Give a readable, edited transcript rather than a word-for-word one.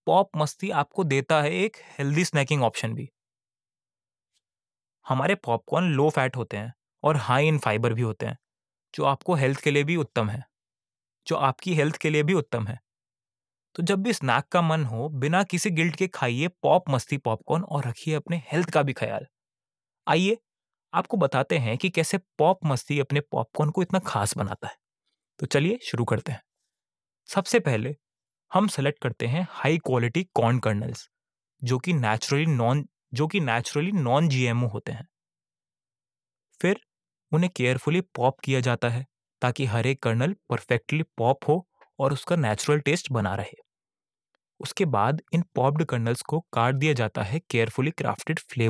Pop मस्ती आपको देता है एक हेल्दी स्नैकिंग ऑप्शन भी। हमारे पॉपकॉर्न लो फैट होते हैं और हाई इन फाइबर भी होते हैं, जो आपको हेल्थ के लिए भी उत्तम है जो आपकी हेल्थ के लिए भी उत्तम है। तो जब भी स्नैक का मन हो, बिना किसी गिल्ट के खाइए पॉप मस्ती पॉपकॉर्न और रखिए अपने हेल्थ का भी ख्याल। आइए आपको बताते हैं कि कैसे पॉप मस्ती अपने पॉपकॉर्न को इतना खास बनाता है। तो चलिए शुरू करते हैं। सबसे पहले हम सेलेक्ट करते हैं हाई क्वालिटी कॉर्न कर्नल्स, जो कि नेचुरली नॉन जीएमओ होते हैं। फिर उन्हें केयरफुली पॉप किया जाता है ताकि हर एक कर्नल परफेक्टली पॉप हो और उसका नेचुरल टेस्ट बना रहे। उसके बाद इन पॉप्ड कर्नल्स को काट दिया जाता है केयरफुली क्राफ्टेड फ्लेवर